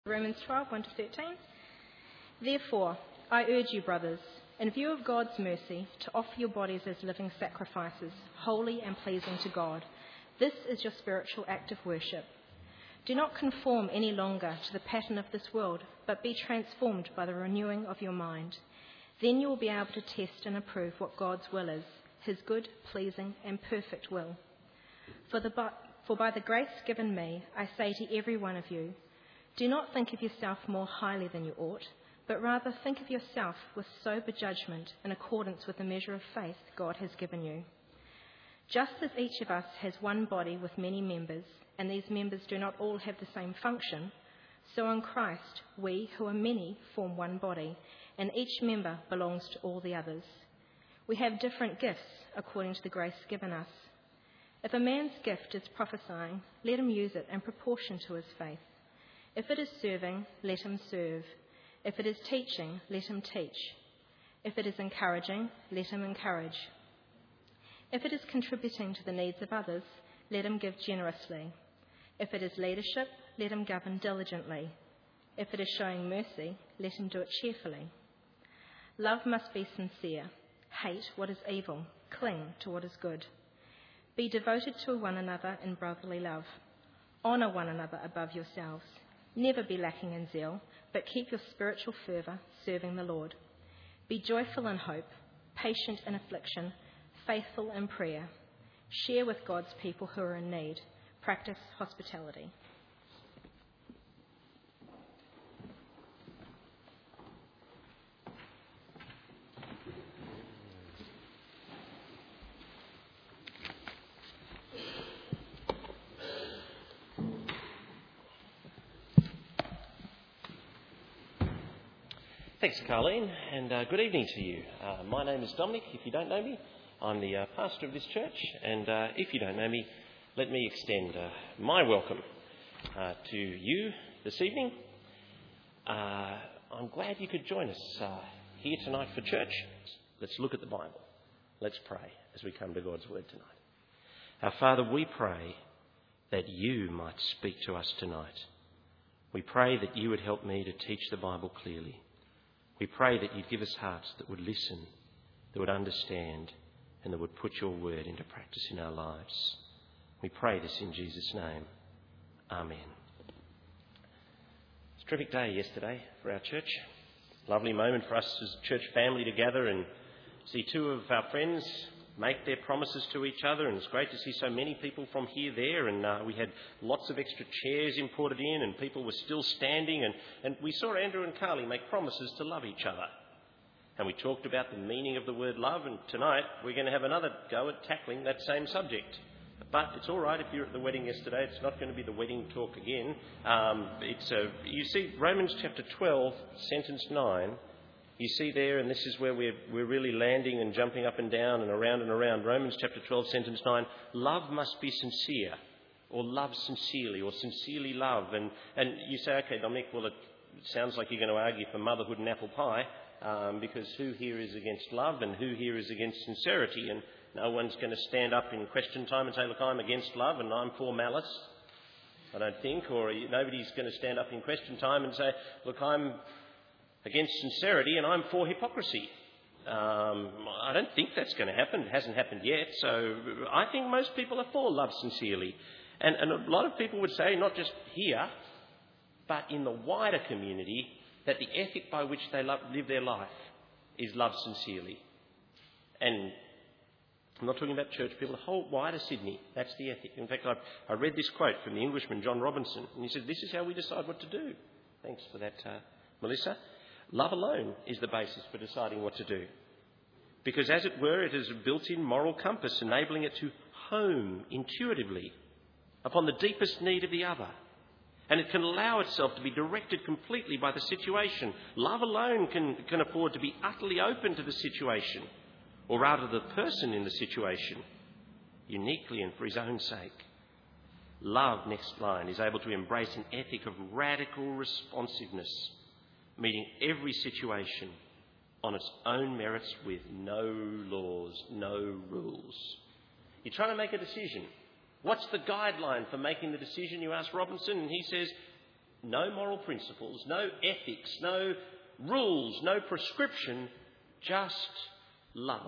Romans 12, 1-13. Therefore, I urge you, brothers, in view of God's mercy, to offer your bodies as living sacrifices, holy and pleasing to God. This is your spiritual act of worship. Do not conform any longer to the pattern of this world, but be transformed by the renewing of your mind. Then you will be able to test and approve what God's will is, his good, pleasing and perfect will. For by the grace given me, I say to every one of you, do not think of yourself more highly than you ought, but rather think of yourself with sober judgment in accordance with the measure of faith God has given you. Just as each of us has one body with many members, and these members do not all have the same function, so in Christ we, who are many, form one body, and each member belongs to all the others. We have different gifts according to the grace given us. If a man's gift is prophesying, let him use it in proportion to his faith. If it is serving, let him serve. If it is teaching, let him teach. If it is encouraging, let him encourage. If it is contributing to the needs of others, let him give generously. If it is leadership, let him govern diligently. If it is showing mercy, let him do it cheerfully. Love must be sincere. Hate what is evil. Cling to what is good. Be devoted to one another in brotherly love. Honour one another above yourselves. Never be lacking in zeal, but keep your spiritual fervour serving the Lord. Be joyful in hope, patient in affliction, faithful in prayer. Share with God's people who are in need. Practice hospitality. Thanks, Carleen, and good evening to you. My name is Dominic. If you don't know me, I'm the pastor of this church, and if you don't know me, let me extend my welcome to you this evening. I'm glad you could join us here tonight for church. Let's look at the Bible. Let's pray as we come to God's Word tonight. Our Father, we pray that you might speak to us tonight. We pray that you would help me to teach the Bible clearly. We pray that you'd give us hearts that would listen, that would understand, and that would put your word into practice in our lives. We pray this in Jesus' name. Amen. It's a terrific day yesterday for our church. Lovely moment for us as a church family to gather and see two of our friends make their promises to each other, and it's great to see so many people from here there, and we had lots of extra chairs imported in, and people were still standing, and we saw Andrew and Carly make promises to love each other. And we talked about the meaning of the word love, and tonight we're going to have another go at tackling that same subject. But it's all right if you're at the wedding yesterday. It's not going to be the wedding talk again. You see, Romans chapter 12, sentence 9, you see there, and this is where we're really landing and jumping up and down and around and around. Romans chapter 12, sentence 9, love must be sincere, or love sincerely, or sincerely love. And you say, okay, Dominic, well, it sounds like you're going to argue for motherhood and apple pie, because who here is against love and who here is against sincerity? And no one's going to stand up in question time and say, look, I'm against love and I'm for malice, I don't think. Or nobody's going to stand up in question time and say, look, I'm against sincerity and I'm for hypocrisy. I don't think that's going to happen. It hasn't happened yet. So I think most people are for love sincerely. And a lot of people would say, not just here, but in the wider community, that the ethic by which they live their life is love sincerely. And I'm not talking about church people, the whole wider Sydney, that's the ethic. In fact, I read this quote from the Englishman John Robinson, and he said, this is how we decide what to do. Thanks for that, Melissa. Love alone is the basis for deciding what to do. Because as it were, it is a built-in moral compass, enabling it to home intuitively upon the deepest need of the other. And it can allow itself to be directed completely by the situation. Love alone can afford to be utterly open to the situation, or rather the person in the situation, uniquely and for his own sake. Love, next line, is able to embrace an ethic of radical responsiveness, meeting every situation on its own merits with no laws, no rules. You're trying to make a decision. What's the guideline for making the decision, you ask Robinson? And he says, No moral principles, no ethics, no rules, no prescription, just love.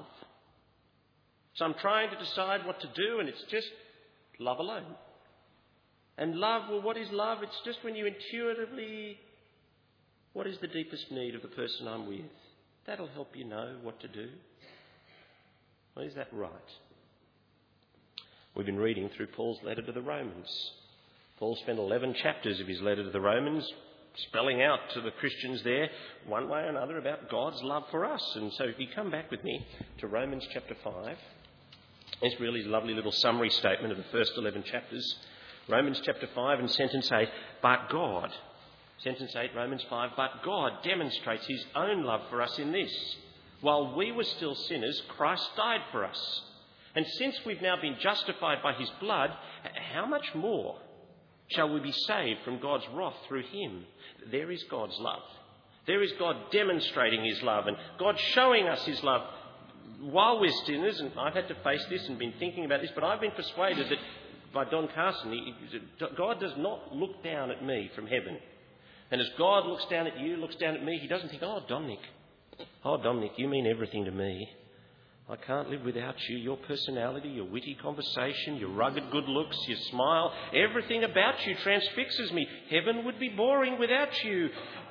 So I'm trying to decide what to do, and it's just love alone. And love, well, what is love? It's just when you intuitively, what is the deepest need of the person I'm with? That'll help you know what to do. Well, is that right? We've been reading through Paul's letter to the Romans. Paul spent 11 chapters of his letter to the Romans spelling out to the Christians there, one way or another, about God's love for us. And so if you come back with me to Romans chapter 5, it's really a lovely little summary statement of the first 11 chapters. Romans chapter 5 and sentence 8, but God, sentence 8, Romans 5, but God demonstrates his own love for us in this. While we were still sinners, Christ died for us. And since we've now been justified by his blood, how much more shall we be saved from God's wrath through him? There is God's love. There is God demonstrating his love and God showing us his love while we're sinners. And I've had to face this and been thinking about this, but I've been persuaded that by Don Carson, God does not look down at me from heaven. And as God looks down at you, looks down at me, he doesn't think, oh, Dominic, you mean everything to me. I can't live without you. Your personality, your witty conversation, your rugged good looks, your smile, everything about you transfixes me. Heaven would be boring without you.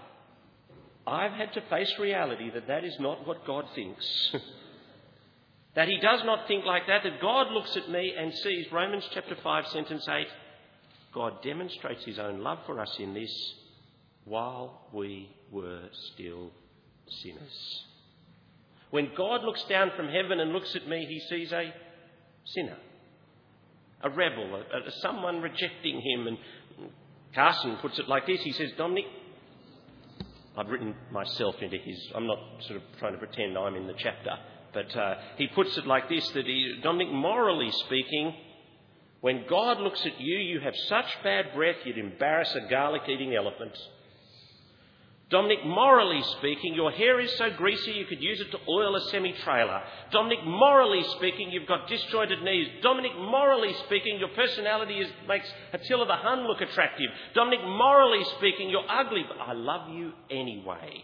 I've had to face reality that is not what God thinks. That he does not think like that, that God looks at me and sees, Romans chapter 5, sentence 8, God demonstrates his own love for us in this, while we were still sinners. When God looks down from heaven and looks at me, he sees a sinner, a rebel, someone rejecting him. And Carson puts it like this. He says, Dominic, I've written myself into his, I'm not sort of trying to pretend I'm in the chapter, but he puts it like this, that Dominic, morally speaking, when God looks at you, you have such bad breath you'd embarrass a garlic-eating elephant. Dominic, morally speaking, your hair is so greasy you could use it to oil a semi-trailer. Dominic, morally speaking, you've got disjointed knees. Dominic, morally speaking, your personality makes Attila the Hun look attractive. Dominic, morally speaking, you're ugly, but I love you anyway.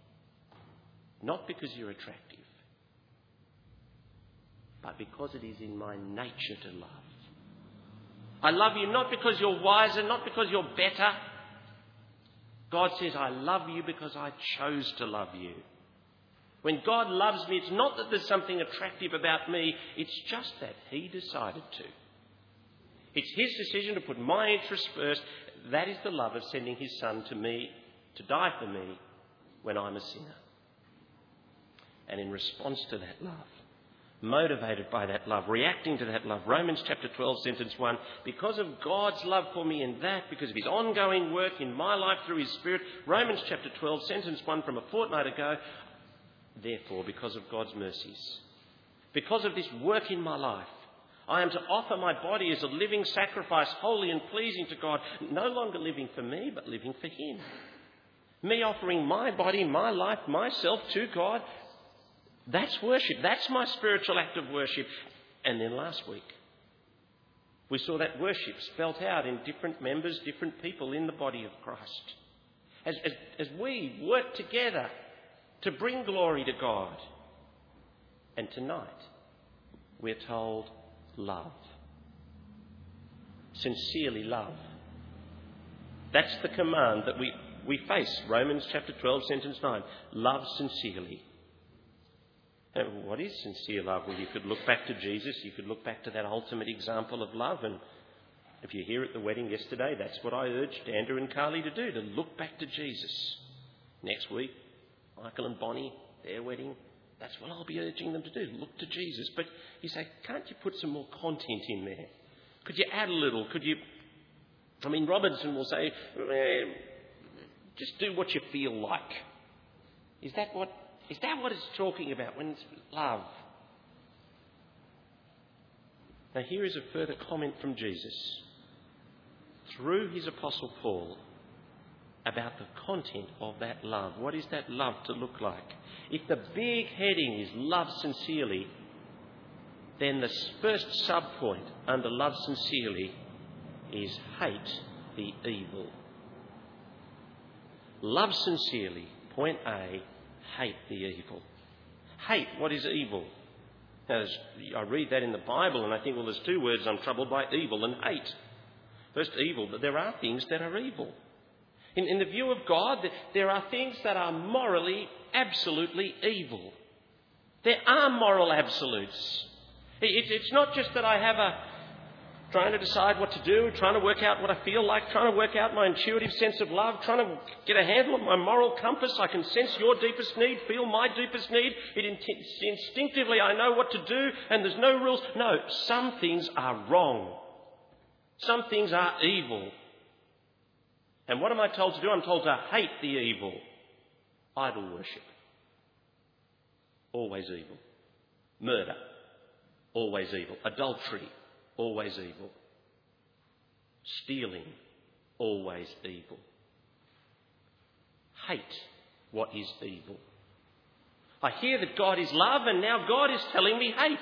Not because you're attractive, but because it is in my nature to love. I love you not because you're wiser, not because you're better. God says, I love you because I chose to love you. When God loves me, it's not that there's something attractive about me, it's just that he decided to. It's his decision to put my interests first. That is the love of sending his son to me, to die for me when I'm a sinner. And in response to that love, motivated by that love, reacting to that love, Romans chapter 12, sentence 1, because of God's love for me in that, because of his ongoing work in my life through his Spirit, Romans chapter 12, sentence 1 from a fortnight ago, therefore, because of God's mercies, because of this work in my life, I am to offer my body as a living sacrifice, holy and pleasing to God, no longer living for me, but living for him. Me offering my body, my life, myself to God, that's worship. That's my spiritual act of worship. And then last week, we saw that worship spelt out in different members, different people in the body of Christ. As we work together to bring glory to God. And tonight, we're told, love. Sincerely love. That's the command that we face. Romans chapter 12, sentence 9. Love sincerely. What is sincere love? Well, you could look back to Jesus. You could look back to that ultimate example of love. And if you're here at the wedding yesterday, that's what I urged Andrew and Carly to do, to look back to Jesus. Next week, Michael and Bonnie, their wedding, that's what I'll be urging them to do, look to Jesus. But you say, can't you put some more content in there? Could you add a little? Robertson will say, just do what you feel like. Is that what it's talking about when it's love? Now here is a further comment from Jesus through his Apostle Paul about the content of that love. What is that love to look like? If the big heading is love sincerely, then the first sub-point under love sincerely is hate the evil. love sincerely. Point A, hate the evil. Hate what is evil. As I read that in the Bible and I think, well, there's two words I'm troubled by, evil and hate. First, evil, but there are things that are evil. In the view of God, there are things that are morally absolutely evil. There are moral absolutes. It's not just that I have trying to decide what to do, trying to work out what I feel like, trying to work out my intuitive sense of love, trying to get a handle on my moral compass. I can sense your deepest need, feel my deepest need. Instinctively I know what to do and there's no rules. No, some things are wrong. Some things are evil. And what am I told to do? I'm told to hate the evil. Idol worship. Always evil. Murder. Always evil. Adultery. Always evil. Stealing. Always evil. Hate what is evil. I hear that God is love and now God is telling me hate.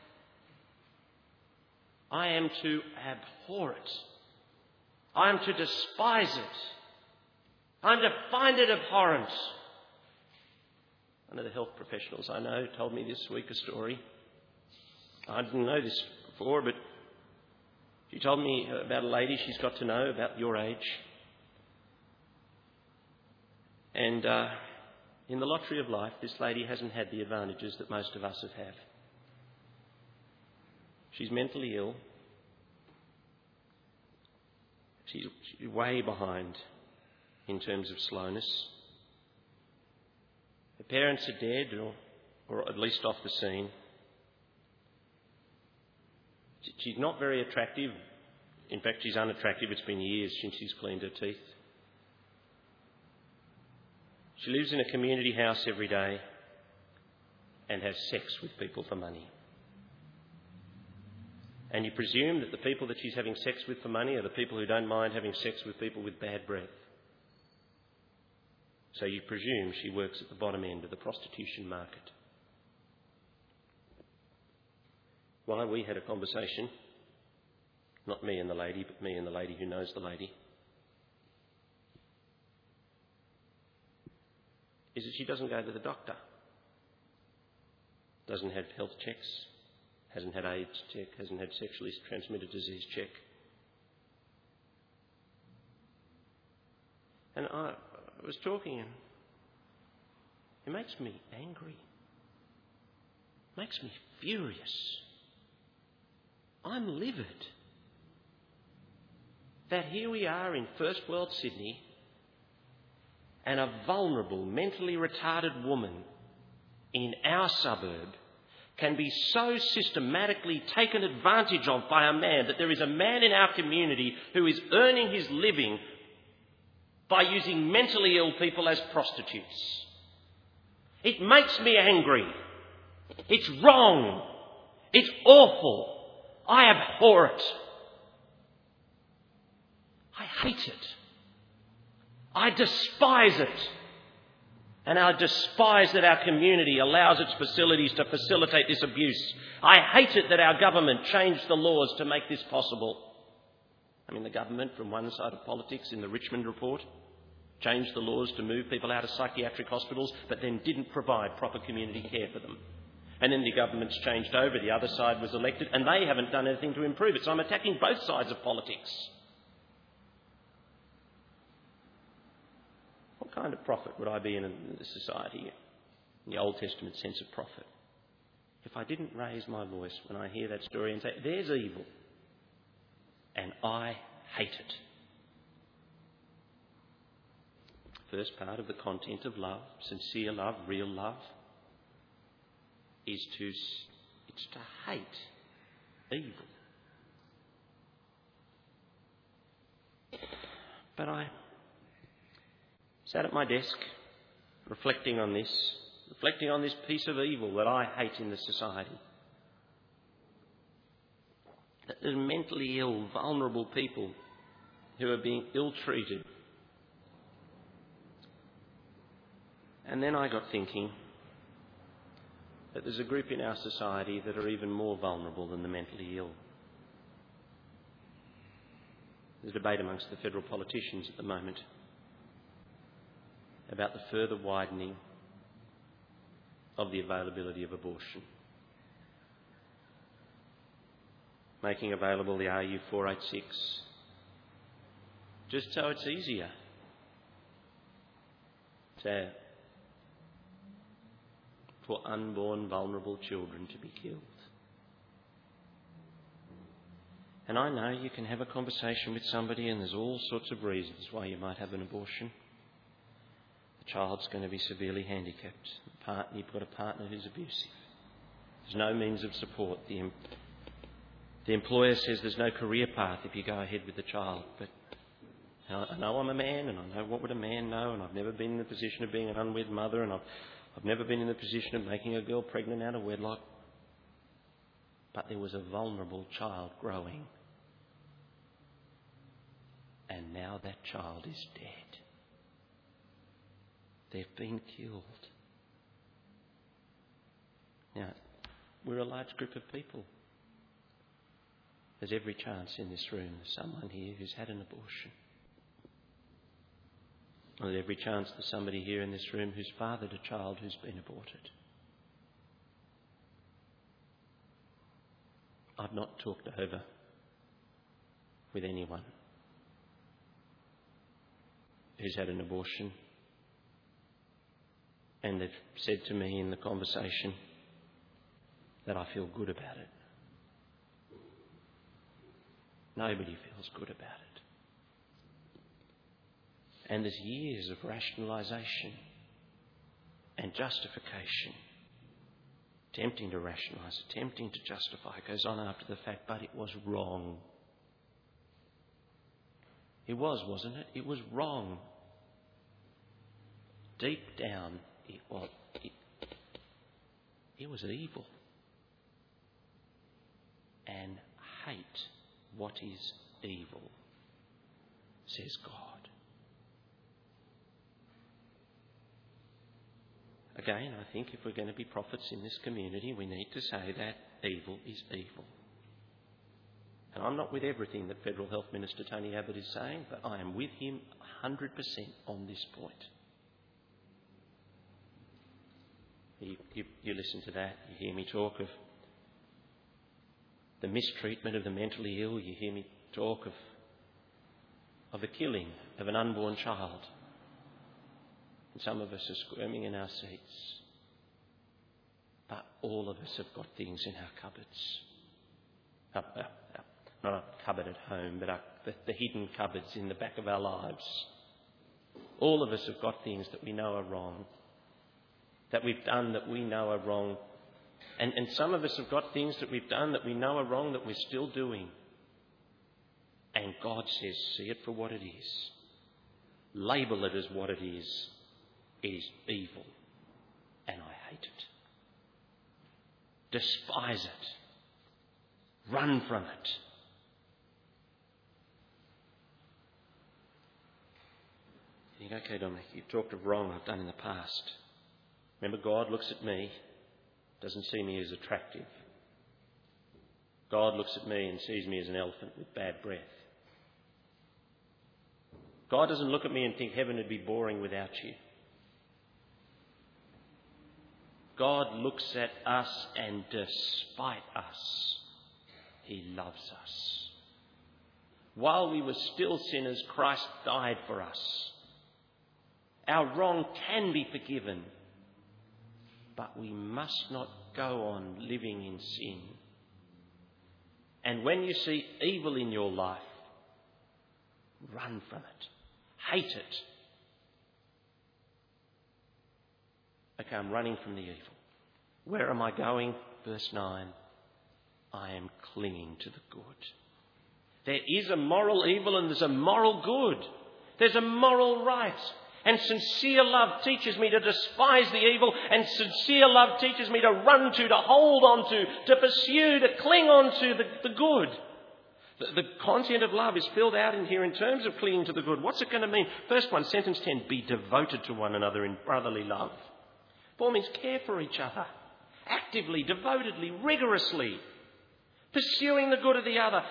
I am to abhor it. I am to despise it. I am to find it abhorrent. One of the health professionals I know told me this week a story. I didn't know this before, but she told me about a lady she's got to know about your age. And in the lottery of life, this lady hasn't had the advantages that most of us have had. She's mentally ill. She's way behind in terms of slowness. Her parents are dead or at least off the scene. She's not very attractive. In fact, she's unattractive. It's been years since she's cleaned her teeth. She lives in a community house every day and has sex with people for money. And you presume that the people that she's having sex with for money are the people who don't mind having sex with people with bad breath. So you presume she works at the bottom end of the prostitution market. Why, we had a conversation, not me and the lady, but me and the lady who knows the lady, is that she doesn't go to the doctor, doesn't have health checks, hasn't had AIDS check, hasn't had sexually transmitted disease check. And I was talking and it makes me angry. It makes me furious. I'm livid that here we are in first world Sydney and a vulnerable, mentally retarded woman in our suburb can be so systematically taken advantage of by a man that there is a man in our community who is earning his living by using mentally ill people as prostitutes. It makes me angry. It's wrong. It's awful. I abhor it. I hate it. I despise it. And I despise that our community allows its facilities to facilitate this abuse. I hate it that our government changed the laws to make this possible. I mean, the government from one side of politics in the Richmond report changed the laws to move people out of psychiatric hospitals, but then didn't provide proper community care for them. And then the government's changed over, the other side was elected, and they haven't done anything to improve it. So I'm attacking both sides of politics. What kind of prophet would I be in this society, in the Old Testament sense of prophet, if I didn't raise my voice when I hear that story and say, there's evil, and I hate it? First part of the content of love, sincere love, real love, is to hate evil. But I sat at my desk reflecting on this piece of evil that I hate in the society. That there's mentally ill, vulnerable people who are being ill-treated. And then I got thinking that there's a group in our society that are even more vulnerable than the mentally ill. There's a debate amongst the federal politicians at the moment about the further widening of the availability of abortion. Making available the RU486 just so it's easier for unborn vulnerable children to be killed. And I know you can have a conversation with somebody and there's all sorts of reasons why you might have an abortion. The child's going to be severely handicapped. You've got a partner who's abusive. There's no means of support. The employer says there's no career path if you go ahead with the child. But I know I'm a man and I know what would a man know, and I've never been in the position of being an unwed mother, and I've never been in the position of making a girl pregnant out of wedlock. But there was a vulnerable child growing. And now that child is dead. They've been killed. Now, we're a large group of people. There's every chance in this room there's someone here who's had an abortion. There's every chance there's somebody here in this room who's fathered a child who's been aborted. I've not talked over with anyone who's had an abortion, and they've said to me in the conversation that I feel good about it. Nobody feels good about it. And there's years of rationalisation and justification, attempting to rationalise, attempting to justify. It goes on after the fact, but it was wrong. It was, wasn't it? It was wrong. Deep down, it was evil. And hate what is evil, says God. Again, I think if we're going to be prophets in this community, we need to say that evil is evil. And I'm not with everything that Federal Health Minister Tony Abbott is saying, but I am with him 100% on this point. You listen to that, you hear me talk of the mistreatment of the mentally ill, you hear me talk of the killing of an unborn child. And some of us are squirming in our seats. But all of us have got things in our cupboards. Not a cupboard at home, but the hidden cupboards in the back of our lives. All of us have got things that we know are wrong, that we've done that we know are wrong. And some of us have got things that we've done that we know are wrong that we're still doing. And God says, see it for what it is. Label it as what it is. It is evil. And I hate it. Despise it. Run from it. You think, okay, Dominic, you've talked of wrong I've done in the past. Remember, God looks at me, doesn't see me as attractive. God looks at me and sees me as an elephant with bad breath. God doesn't look at me and think heaven would be boring without you. God looks at us, and despite us, he loves us. While we were still sinners, Christ died for us. Our wrong can be forgiven, but we must not go on living in sin. And when you see evil in your life, run from it. Hate it. Okay, I'm running from the evil. Where am I going? Verse 9. I am clinging to the good. There is a moral evil and there's a moral good. There's a moral right. And sincere love teaches me to despise the evil, and sincere love teaches me to run to hold on to pursue, to cling on to the good. The content of love is filled out in here in terms of clinging to the good. What's it going to mean? First one, sentence 10, be devoted to one another in brotherly love. Paul means care for each other, actively, devotedly, rigorously, pursuing the good of the other.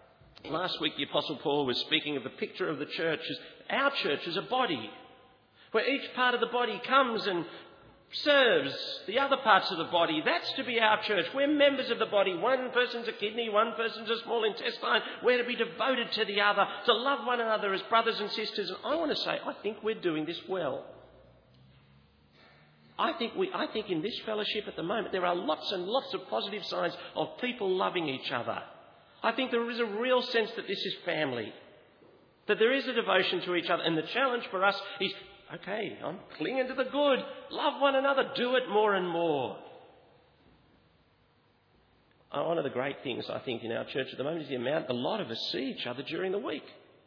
Last week the Apostle Paul was speaking of the picture of the church, as our church as a body. where each part of the body comes and serves the other parts of the body. That's to be our church. We're members of the body. One person's a kidney, one person's a small intestine. We're to be devoted to the other, to love one another as brothers and sisters. And I want to say, I think we're doing this well. I think in this fellowship at the moment there are lots and lots of positive signs of people loving each other. I think there is a real sense that this is family, that there is a devotion to each other. And the challenge for us is, okay, I'm clinging to the good. Love one another. Do it more and more. One of the great things I think in our church at the moment is the amount a lot of us see each other during the week.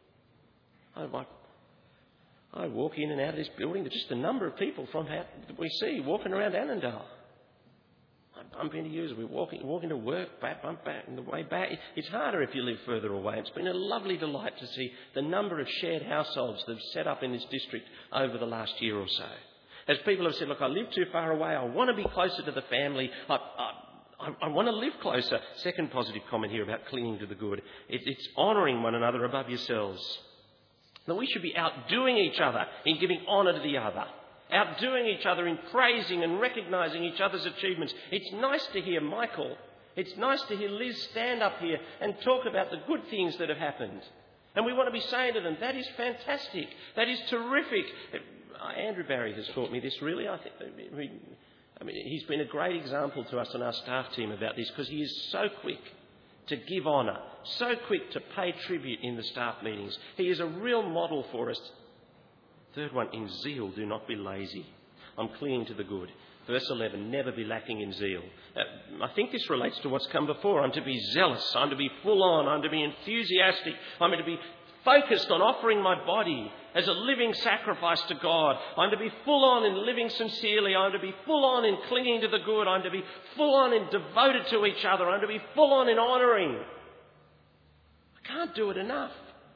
I walk in and out of this building, just the number of people from that we see walking around Annandale. I bump into you as we're walking to work, bump back on the way back. It's harder if you live further away. It's been a lovely delight to see the number of shared households that have set up in this district over the last year or so. As people have said, look, I live too far away. I want to be closer to the family. I want to live closer. Second positive comment here about clinging to the good. It's honouring one another above yourselves. That we should be outdoing each other in giving honour to the other. Outdoing each other in praising and recognising each other's achievements. It's nice to hear Michael. It's nice to hear Liz stand up here and talk about the good things that have happened. And we want to be saying to them, that is fantastic. That is terrific. Andrew Barry has taught me this really. I mean, he's been a great example to us on our staff team about this because he is so quick to give honour, so quick to pay tribute in the staff meetings. He is a real model for us. Third one, in zeal, do not be lazy. I'm clinging to the good. Verse 11, never be lacking in zeal. I think this relates to what's come before. I'm to be zealous. I'm to be full on. I'm to be enthusiastic. I'm to be focused on offering my body as a living sacrifice to God. I'm to be full on in living sincerely. I'm to be full on in clinging to the good. I'm to be full on in devoted to each other. I'm to be full on in honouring. I can't do it enough.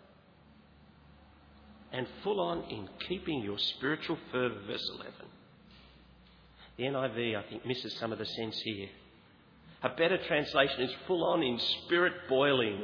And full on in keeping your spiritual fervour, verse 11. The NIV, I think, misses some of the sense here. A better translation is full on in spirit boiling.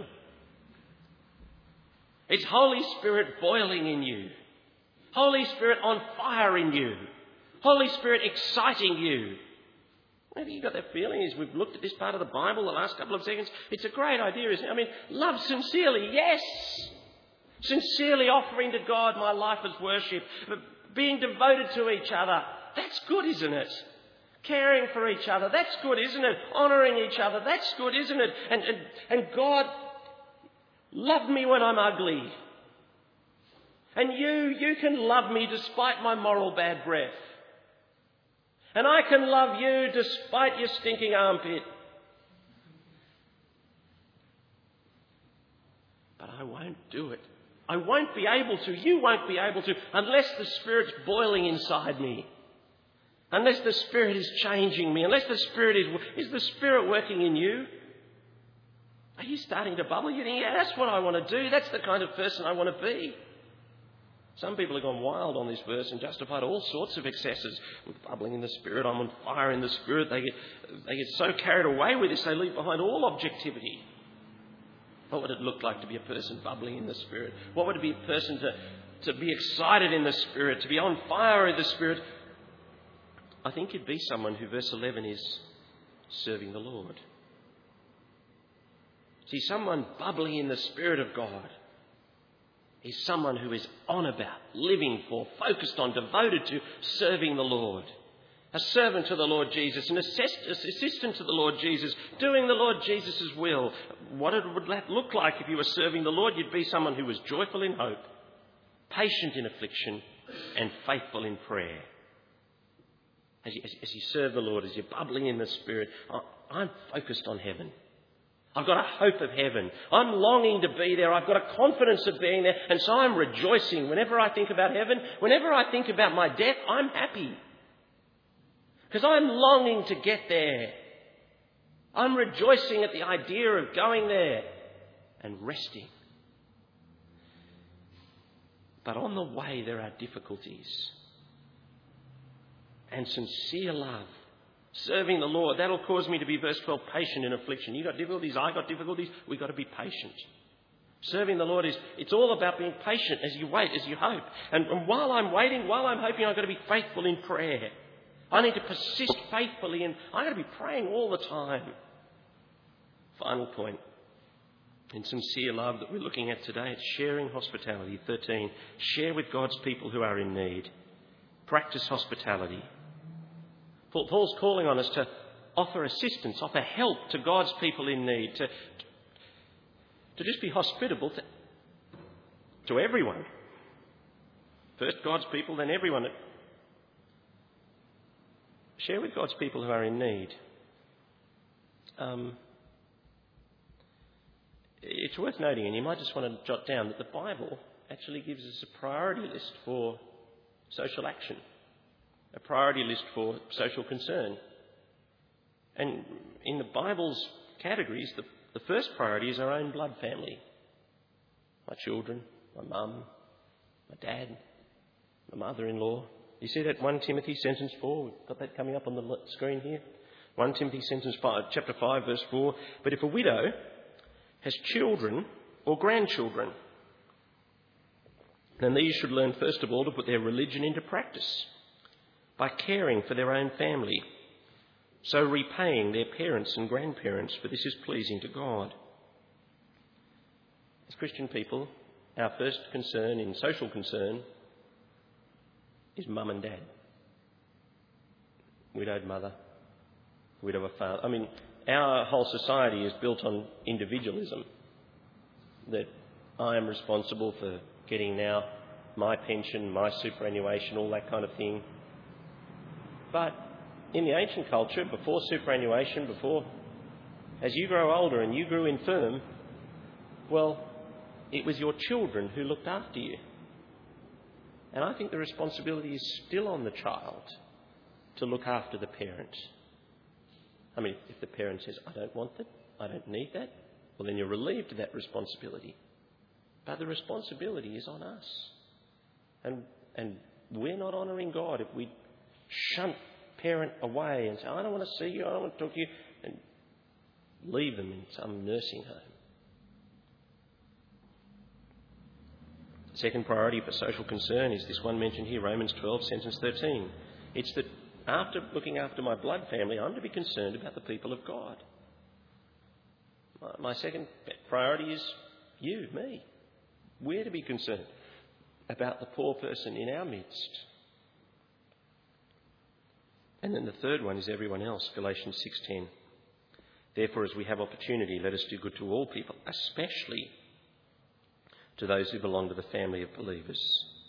It's Holy Spirit boiling in you. Holy Spirit on fire in you. Holy Spirit exciting you. Maybe you got that feeling as we've looked at this part of the Bible the last couple of seconds. It's a great idea, isn't it? I mean, love sincerely, yes. Sincerely offering to God my life as worship. Being devoted to each other. That's good, isn't it? Caring for each other. That's good, isn't it? Honouring each other. That's good, isn't it? And God loved me when I'm ugly. And you can love me despite my moral bad breath. And I can love you despite your stinking armpit. But I won't do it. I won't be able to. You won't be able to unless the Spirit's boiling inside me. Unless the Spirit is changing me. Unless the Spirit is the Spirit working in you? Are you starting to bubble? You think, yeah, that's what I want to do. That's the kind of person I want to be. Some people have gone wild on this verse and justified all sorts of excesses. With bubbling in the Spirit, I'm on fire in the Spirit. They get so carried away with this, they leave behind all objectivity. What would it look like to be a person bubbling in the Spirit? What would it be a person to be excited in the Spirit, to be on fire in the Spirit? I think you'd be someone who, verse 11, is serving the Lord. See, someone bubbling in the Spirit of God is someone who is on about, living for, focused on, devoted to serving the Lord. A servant to the Lord Jesus, an assistant to the Lord Jesus, doing the Lord Jesus' will. What would that look like if you were serving the Lord? You'd be someone who was joyful in hope, patient in affliction, and faithful in prayer. As you serve the Lord, as you're bubbling in the Spirit, I'm focused on heaven. I've got a hope of heaven. I'm longing to be there. I've got a confidence of being there. And so I'm rejoicing. Whenever I think about heaven, whenever I think about my death, I'm happy. Because I'm longing to get there. I'm rejoicing at the idea of going there and resting. But on the way there are difficulties. And sincere love. Serving the Lord, that'll cause me to be, verse 12, patient in affliction. You got difficulties, I got difficulties. We've got to be patient. Serving the Lord it's all about being patient as you wait, as you hope. And while I'm waiting, while I'm hoping, I've got to be faithful in prayer. I need to persist faithfully, and I've got to be praying all the time. Final point. In sincere love that we're looking at today, it's sharing hospitality. 13. Share with God's people who are in need. Practice hospitality. Paul's calling on us to offer assistance, offer help to God's people in need, to just be hospitable to everyone. First God's people, then everyone. Share with God's people who are in need. It's worth noting, and you might just want to jot down, that the Bible actually gives us a priority list for social action, a priority list for social concern. And in the Bible's categories, the first priority is our own blood family. My children, my mum, my dad, my mother-in-law. You see that 1 Timothy sentence 4? We've got that coming up on the screen here. 1 Timothy sentence 5, chapter 5, verse 4. But if a widow has children or grandchildren, then these should learn first of all to put their religion into practice by caring for their own family, so repaying their parents and grandparents, for this is pleasing to God. As Christian people, our first concern in social concern is mum and dad. Widowed mother, widower father. I mean, our whole society is built on individualism, that I am responsible for getting now my pension, my superannuation, all that kind of thing. But in the ancient culture, before superannuation, as you grow older and you grew infirm, well, it was your children who looked after you. And I think the responsibility is still on the child to look after the parent. I mean, if the parent says, I don't want that, I don't need that, well, then you're relieved of that responsibility. But the responsibility is on us. And we're not honouring God if we shunt parent away and say, I don't want to see you, I don't want to talk to you, and leave them in some nursing home. The second priority for social concern is this one mentioned here, Romans 12, sentence 13. It's that after looking after my blood family, I'm to be concerned about the people of God. My second priority is you, me. We're to be concerned about the poor person in our midst. And then the third one is everyone else, Galatians 6:10. Therefore, as we have opportunity, let us do good to all people, especially to those who belong to the family of believers.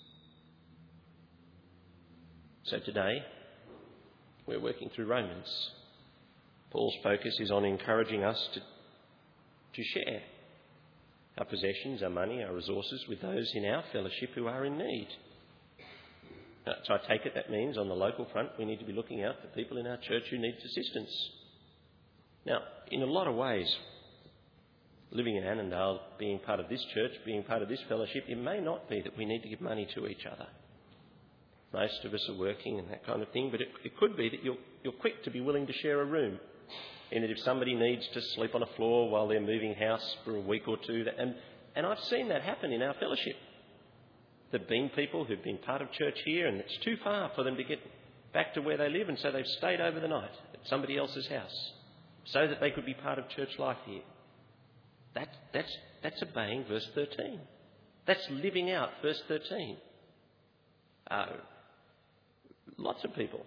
So today, we're working through Romans. Paul's focus is on encouraging us to share our possessions, our money, our resources with those in our fellowship who are in need. So I take it that means on the local front we need to be looking out for people in our church who need assistance. Now, in a lot of ways, living in Annandale, being part of this church, being part of this fellowship, it may not be that we need to give money to each other. Most of us are working and that kind of thing, but it could be that you're quick to be willing to share a room. And that if somebody needs to sleep on a floor while they're moving house for a week or two, and I've seen that happen in our fellowship. There have been people who've been part of church here and it's too far for them to get back to where they live, and so they've stayed over the night at somebody else's house so that they could be part of church life here. That's obeying verse 13. That's living out verse 13. Lots of people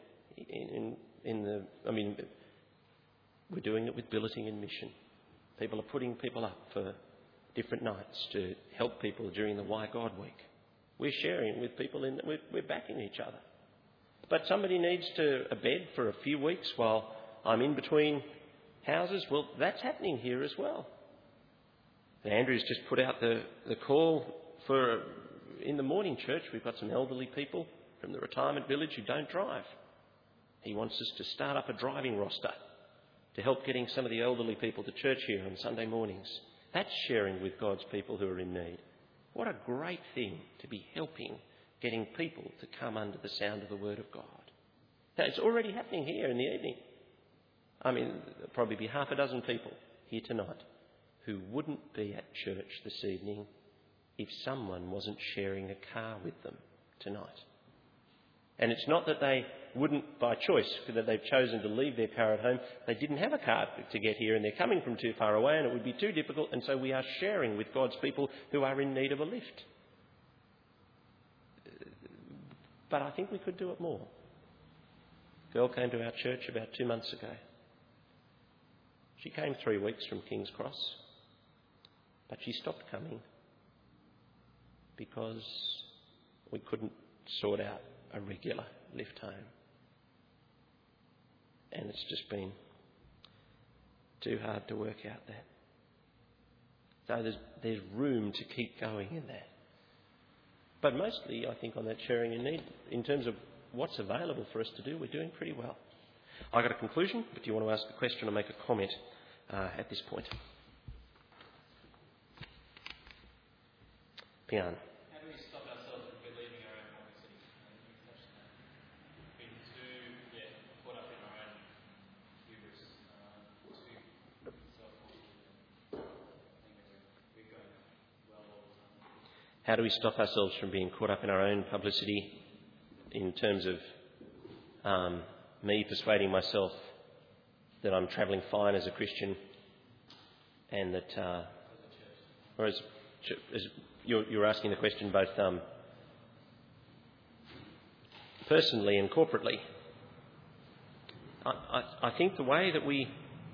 we're doing it with billeting and mission. People are putting people up for different nights to help people during the Why God Week. We're sharing with people, we're backing each other. But somebody needs a bed for a few weeks while I'm in between houses. Well, that's happening here as well. And Andrew's just put out the call for, in the morning church, we've got some elderly people from the retirement village who don't drive. He wants us to start up a driving roster to help getting some of the elderly people to church here on Sunday mornings. That's sharing with God's people who are in need. What a great thing to be helping getting people to come under the sound of the Word of God. Now, it's already happening here in the evening. I mean, there'll probably be half a dozen people here tonight who wouldn't be at church this evening if someone wasn't sharing a car with them tonight. And it's not that they wouldn't by choice, that they've chosen to leave their car at home. They didn't have a car to get here and they're coming from too far away and it would be too difficult, and so we are sharing with God's people who are in need of a lift. But I think we could do it more. A girl came to our church about 2 months ago. She came 3 weeks from King's Cross, but she stopped coming because we couldn't sort out a regular lift home. And it's just been too hard to work out that. So there's room to keep going in that. But mostly, I think, on that sharing in need, in terms of what's available for us to do, we're doing pretty well. I've got a conclusion, but do you want to ask a question or make a comment at this point? Pian. How do we stop ourselves from believing our own complexity? You touched on that. Being too caught up in our own hubris, too self-confident. We're going well all the time. How do we stop ourselves from being caught up in our own publicity in terms of me persuading myself that I'm travelling fine as a Christian and that, or as you're asking the question both personally and corporately. I think the way that we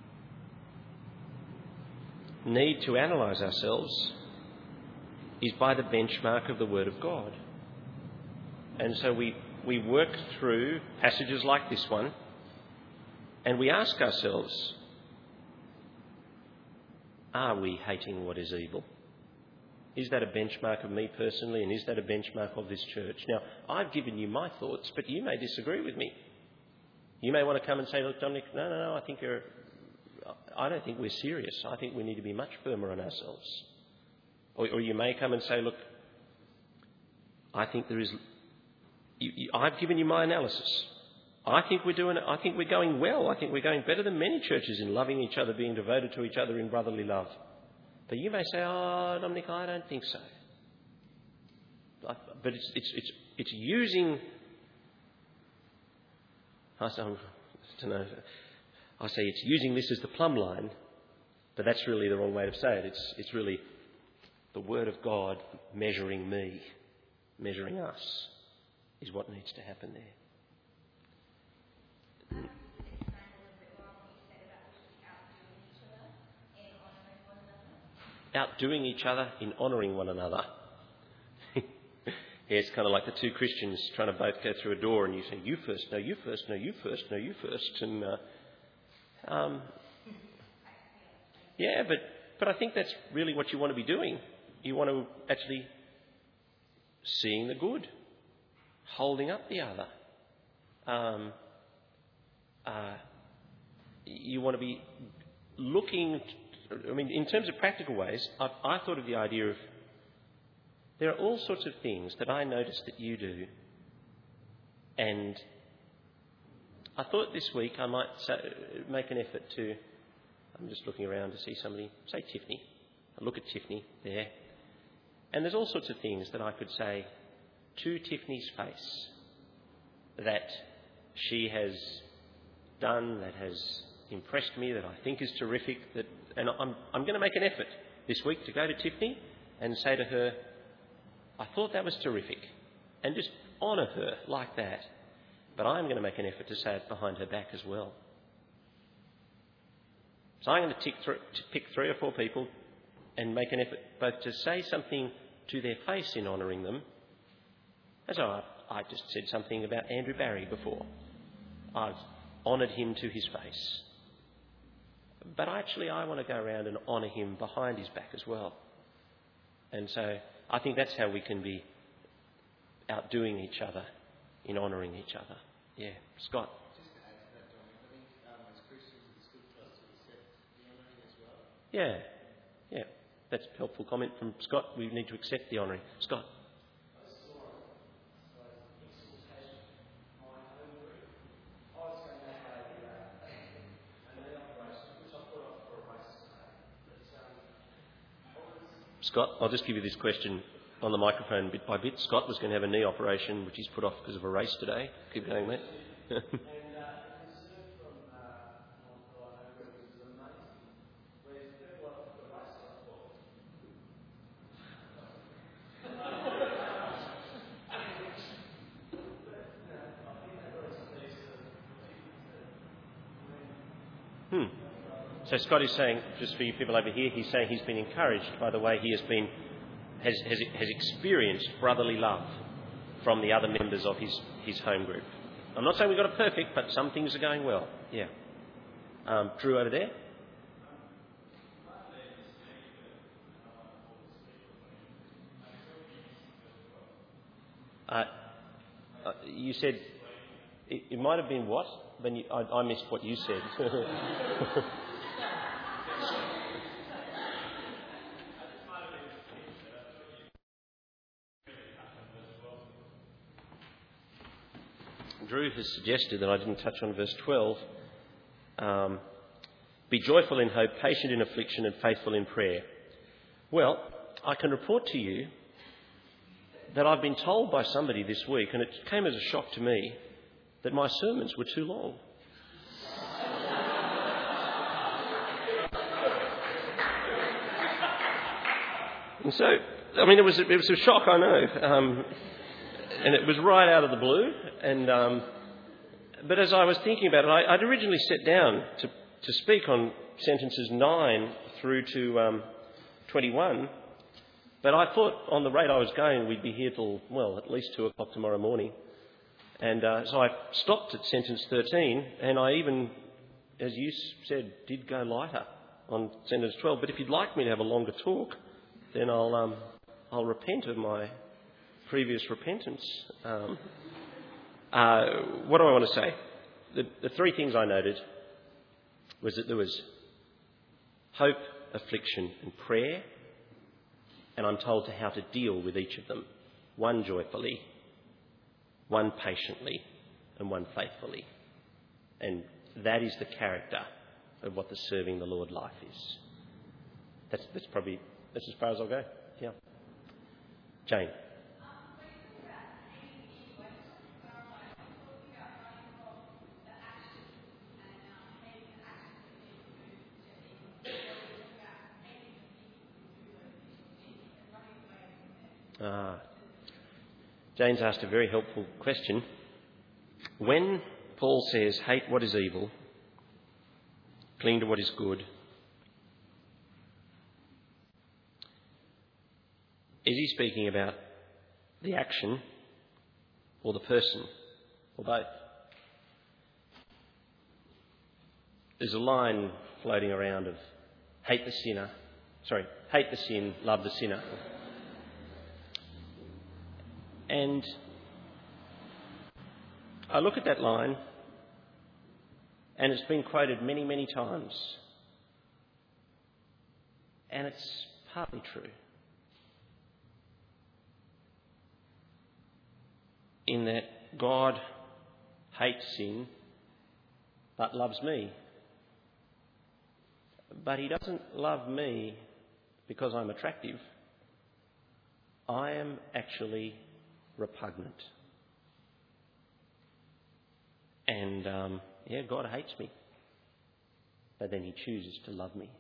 need to analyse ourselves is by the benchmark of the Word of God. And so we work through passages like this one and we ask ourselves, are we hating what is evil? Is that a benchmark of me personally, and is that a benchmark of this church? Now, I've given you my thoughts, but you may disagree with me. You may want to come and say, look, Dominic, no, I don't think we're serious. I think we need to be much firmer on ourselves. Or you may come and say, look, I think there is... I've given you my analysis. I think we're going well. I think we're going better than many churches in loving each other, being devoted to each other in brotherly love. But you may say, oh, Dominic, I don't think so. But it's using... I say it's using this as the plumb line, but that's really the wrong way to say it. It's really the Word of God measuring me, measuring us, is what needs to happen there. Outdoing each other in honouring one another. Yeah, it's kind of like the two Christians trying to both go through a door and you say, you first, no, you first, no, you first, no, you first. And yeah, but I think that's really what you want to be doing. You want to actually seeing the good, holding up the other. You want to be looking... in terms of practical ways, I thought of the idea of there are all sorts of things that I notice that you do, and I thought this week I might make an effort to... I'm just looking around to see somebody, say Tiffany. I look at Tiffany there, and there's all sorts of things that I could say to Tiffany's face that she has done, that has impressed me, that I think is terrific, and I'm going to make an effort this week to go to Tiffany and say to her, I thought that was terrific, and just honour her like that. But I'm going to make an effort to say it behind her back as well. So I'm going to pick 3 or 4 people and make an effort both to say something to their face in honouring them, as I just said something about Andrew Barry before. I've honoured him to his face. But actually I want to go around and honour him behind his back as well. And so I think that's how we can be outdoing each other in honouring each other. Yeah, Scott. Just to add to that, Dominic, I think as Christians it's good for us to accept the honouring as well. Yeah, that's a helpful comment from Scott. We need to accept the honouring. Scott. I saw exhortation my own group. I was going to have a knee operation, which I put off for a race today. But Scott, I'll just give you this question on the microphone bit by bit. Scott was going to have a knee operation, which he's put off because of a race today. Keep going, mate. So Scott is saying, just for you people over here, he's saying he's been encouraged by the way he has experienced brotherly love from the other members of his home group. I'm not saying we got it perfect, but some things are going well. Yeah. Drew over there. You said it might have been what? I missed what you said. Drew has suggested, and I didn't touch on verse 12, be joyful in hope, patient in affliction, and faithful in prayer. Well, I can report to you that I've been told by somebody this week, and it came as a shock to me, that my sermons were too long. And so, I mean, it was a shock, I know. And it was right out of the blue. But as I was thinking about it, I'd originally set down to speak on sentences 9 through to 21. But I thought on the rate I was going, we'd be here till, well, at least 2 o'clock tomorrow morning. And so I stopped at sentence 13, and I even, as you said, did go lighter on sentence 12. But if you'd like me to have a longer talk, then I'll repent of my previous repentance. What do I want to say? The 3 things I noted was that there was hope, affliction and prayer, and I'm told how to deal with each of them. One joyfully, one patiently, and one faithfully. And that is the character of what the serving the Lord life is. That's as far as I'll go. Yeah. Jane. Jane's asked a very helpful question. When Paul says, hate what is evil, cling to what is good, is he speaking about the action or the person or both? There's a line floating around of hate the sin, love the sinner. And I look at that line, and it's been quoted many, many times. And it's partly true. In that God hates sin, but loves me. But he doesn't love me because I'm attractive. I am actually repugnant. And, God hates me. But then he chooses to love me.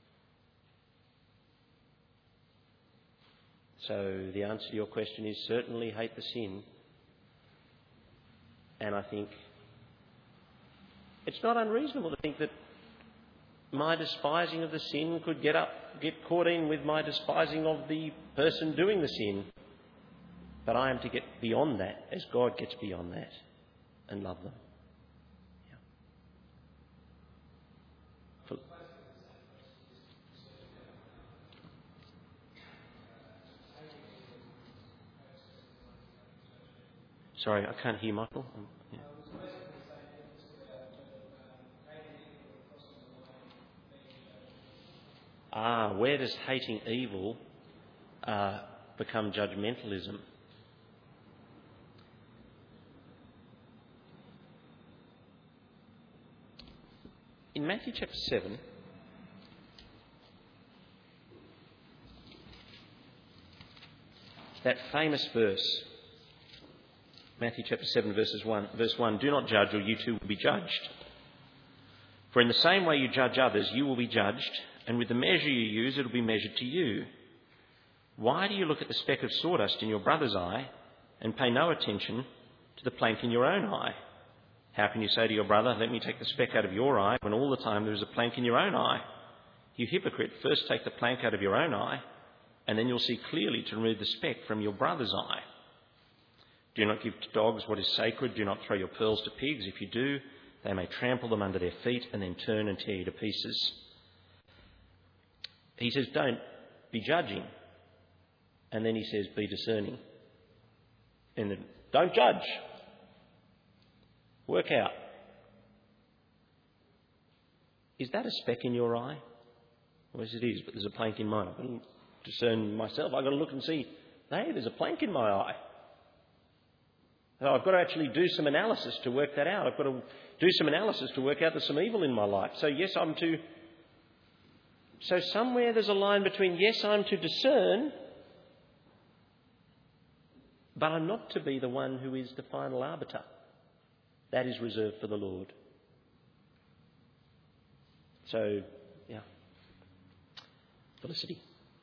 So the answer to your question is certainly hate the sin. And I think it's not unreasonable to think that my despising of the sin could get caught in with my despising of the person doing the sin. But I am to get beyond that as God gets beyond that and love them. Yeah. Sorry, I can't hear Michael. Where does hating evil become judgmentalism? In Matthew chapter 7, that famous verse, Matthew chapter 7, verse 1, "Do not judge, or you too will be judged. For in the same way you judge others, you will be judged, and with the measure you use, it will be measured to you. Why do you look at the speck of sawdust in your brother's eye and pay no attention to the plank in your own eye? How can you say to your brother, 'Let me take the speck out of your eye,' when all the time there is a plank in your own eye? You hypocrite, first take the plank out of your own eye, and then you'll see clearly to remove the speck from your brother's eye. Do not give to dogs what is sacred. Do not throw your pearls to pigs. If you do, they may trample them under their feet and then turn and tear you to pieces." He says, don't be judging. And then he says, be discerning. And then, don't judge. Work out. Is that a speck in your eye? Well, yes, it is, but there's a plank in mine. I've got to discern myself. I've got to look and see, hey, there's a plank in my eye. So I've got to actually do some analysis to work that out. I've got to do some analysis to work out there's some evil in my life. So yes, I'm to... So somewhere there's a line between, yes, I'm to discern, but I'm not to be the one who is the final arbiter. That is reserved for the Lord. So, yeah. Felicity.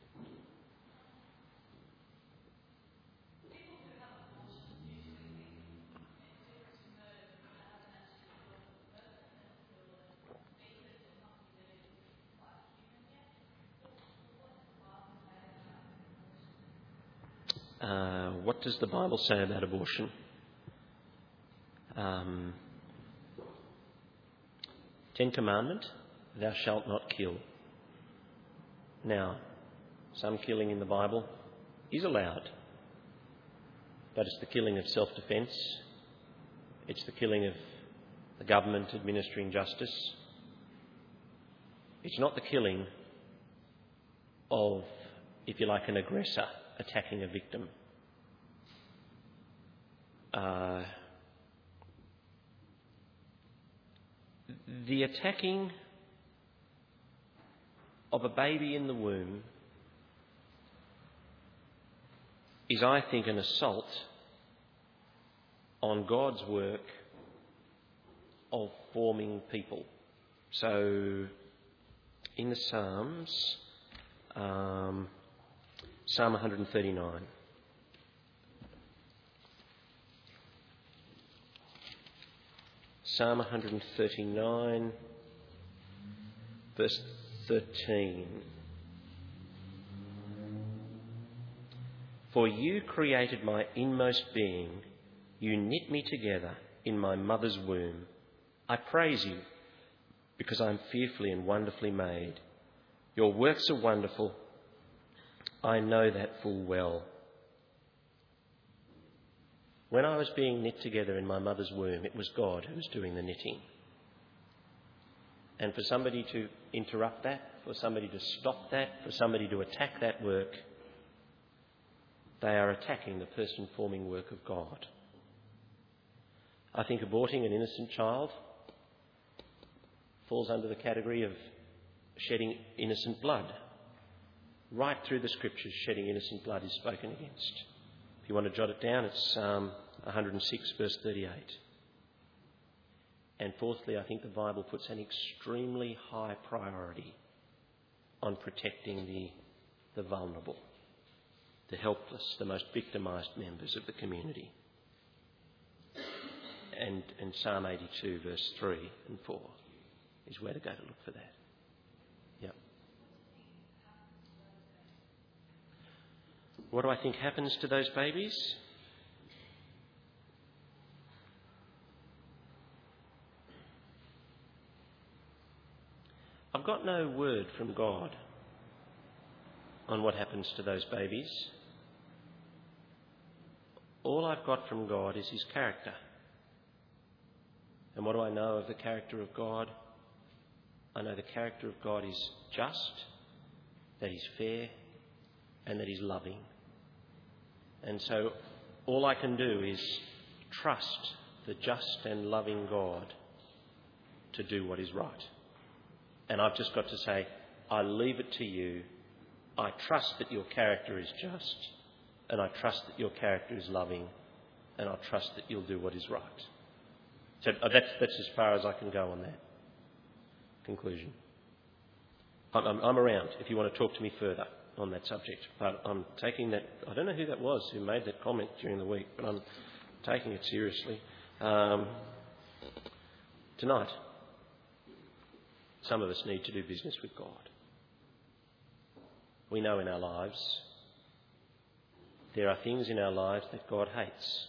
What does the Bible say about abortion? 10 Commandment, thou shalt not kill. Now, some killing in the Bible is allowed, but it's the killing of self-defence. It's the killing of the government administering justice. It's not the killing of, if you like, an aggressor attacking a victim. The attacking of a baby in the womb is, I think, an assault on God's work of forming people. So, in the Psalms, Psalm 139. Psalm 139, verse 13. For you created my inmost being. You knit me together in my mother's womb. I praise you because I am fearfully and wonderfully made. Your works are wonderful. I know that full well. When I was being knit together in my mother's womb, it was God who was doing the knitting. And for somebody to interrupt that, for somebody to stop that, for somebody to attack that work, they are attacking the person-forming work of God. I think aborting an innocent child falls under the category of shedding innocent blood. Right through the Scriptures, shedding innocent blood is spoken against. If you want to jot it down, it's Psalm 106, verse 38. And fourthly, I think the Bible puts an extremely high priority on protecting the vulnerable, the helpless, the most victimised members of the community. And Psalm 82, verse 3 and 4 is where to go to look for that. Yep. What do I think happens to those babies? I've got no word from God on what happens to those babies. All I've got from God is his character. And what do I know of the character of God? I know the character of God is just, that he's fair, and that he's loving. And so all I can do is trust the just and loving God to do what is right. And I've just got to say, I leave it to you. I trust that your character is just. and I trust that your character is loving, and I trust that you'll do what is right. So that's as far as I can go on that conclusion. I'm around if you want to talk to me further on that subject, but I'm taking that. I don't know who that was who made that comment during the week, but I'm taking it seriously. Tonight, some of us need to do business with God. We know in our lives there are things in our lives that God hates,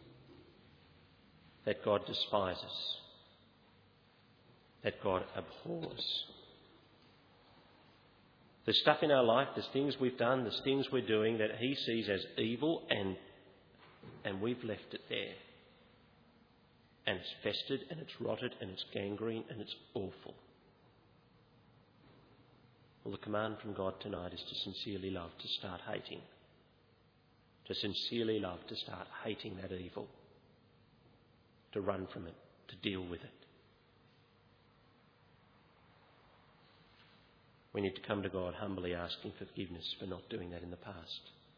that God despises, that God abhors. There's stuff in our life, there's things we've done, there's things we're doing that He sees as evil, and we've left it there. And it's festered, and it's rotted, and it's gangrene, and it's awful. Well, the command from God tonight is to sincerely love, to start hating. To sincerely love, to start hating that evil. To run from it, to deal with it. We need to come to God humbly asking forgiveness for not doing that in the past.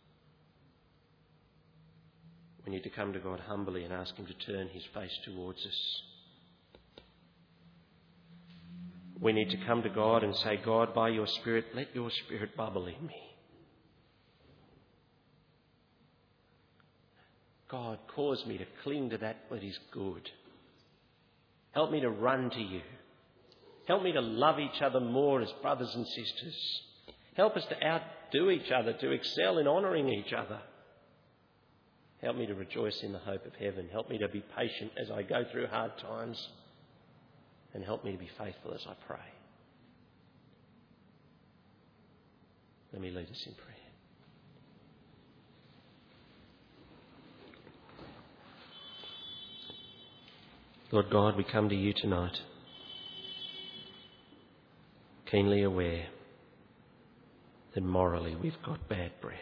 We need to come to God humbly and ask Him to turn His face towards us. We need to come to God and say, God, by your Spirit, let your Spirit bubble in me. God, cause me to cling to that is good. Help me to run to you. Help me to love each other more as brothers and sisters. Help us to outdo each other, to excel in honouring each other. Help me to rejoice in the hope of heaven. Help me to be patient as I go through hard times. And help me to be faithful as I pray. Let me lead us in prayer. Lord God, we come to you tonight, keenly aware that morally we've got bad breath.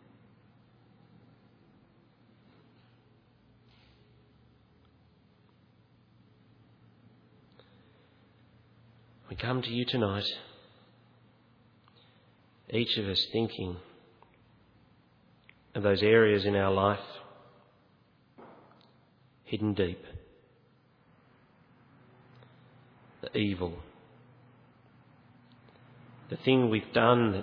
We come to you tonight, each of us thinking of those areas in our life hidden deep, the evil, the thing we've done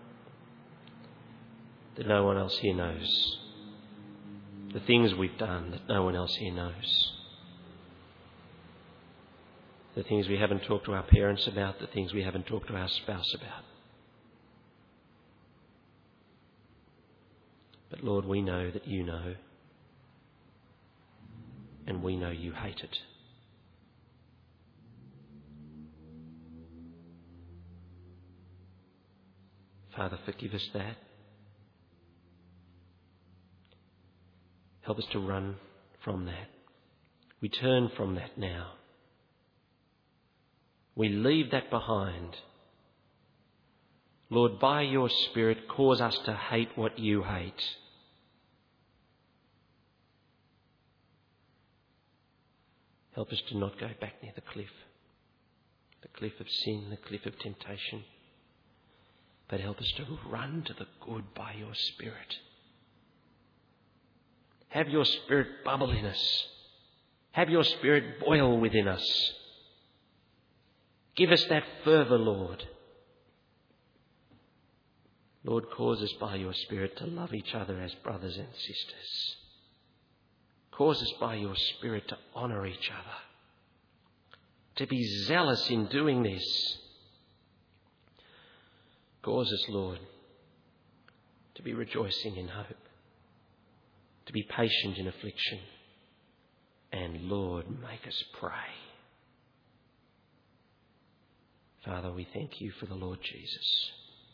that no one else here knows, the things we've done that no one else here knows. The things we haven't talked to our parents about, the things we haven't talked to our spouse about. But Lord, we know that you know, and we know you hate it. Father, forgive us that. Help us to run from that. We turn from that now. We leave that behind. Lord, by your Spirit, cause us to hate what you hate. Help us to not go back near the cliff of sin, the cliff of temptation. But help us to run to the good by your Spirit. Have your Spirit bubble in us. Have your Spirit boil within us. Give us that fervour, Lord. Lord, cause us by your Spirit to love each other as brothers and sisters. Cause us by your Spirit to honour each other. To be zealous in doing this. Cause us, Lord, to be rejoicing in hope. To be patient in affliction. And Lord, make us pray. Father, we thank you for the Lord Jesus.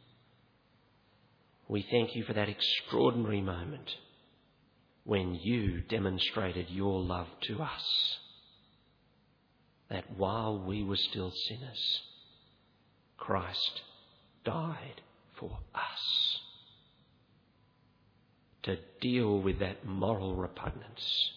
We thank you for that extraordinary moment when you demonstrated your love to us. That while we were still sinners, Christ died for us. To deal with that moral repugnance.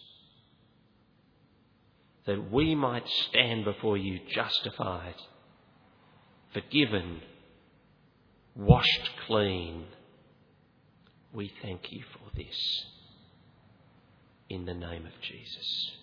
That we might stand before you justified, forgiven, washed clean, We thank you for this. In the name of Jesus.